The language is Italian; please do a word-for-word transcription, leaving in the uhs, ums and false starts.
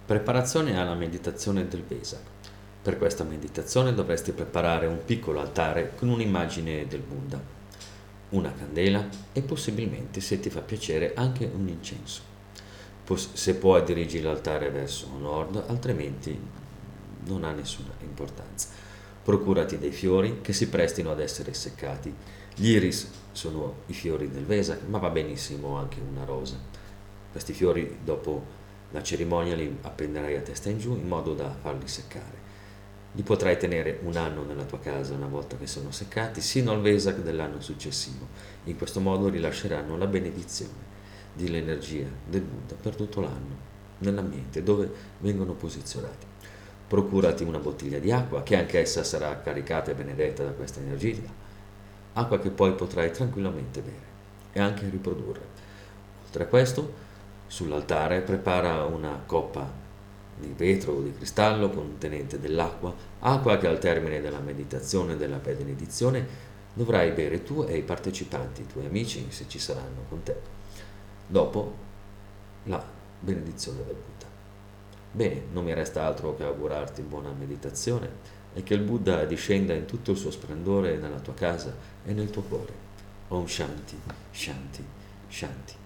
Preparazione alla meditazione del Vesak. Per questa meditazione dovresti preparare un piccolo altare con un'immagine del Buddha, una candela e possibilmente, se ti fa piacere, anche un incenso. Pos- se puoi dirigi l'altare verso nord, altrimenti non ha nessuna importanza. Procurati dei fiori che si prestino ad essere seccati. Gli iris sono i fiori del Vesak, ma va benissimo anche una rosa. Questi fiori dopo la cerimonia li appenderai a testa in giù in modo da farli seccare. Li potrai tenere un anno nella tua casa una volta che sono seccati, sino al Vesak dell'anno successivo. In questo modo rilasceranno la benedizione dell'energia del Buddha per tutto l'anno nell'ambiente dove vengono posizionati. Procurati una bottiglia di acqua che anch'essa sarà caricata e benedetta da questa energia, acqua che poi potrai tranquillamente bere e anche riprodurre. Oltre a questo, sull'altare prepara una coppa di vetro o di cristallo contenente dell'acqua, acqua che al termine della meditazione e della benedizione dovrai bere tu e i partecipanti, i tuoi amici, se ci saranno con te, dopo la benedizione del Buddha. Bene, non mi resta altro che augurarti buona meditazione e che il Buddha discenda in tutto il suo splendore nella tua casa e nel tuo cuore. Om Shanti, Shanti, Shanti.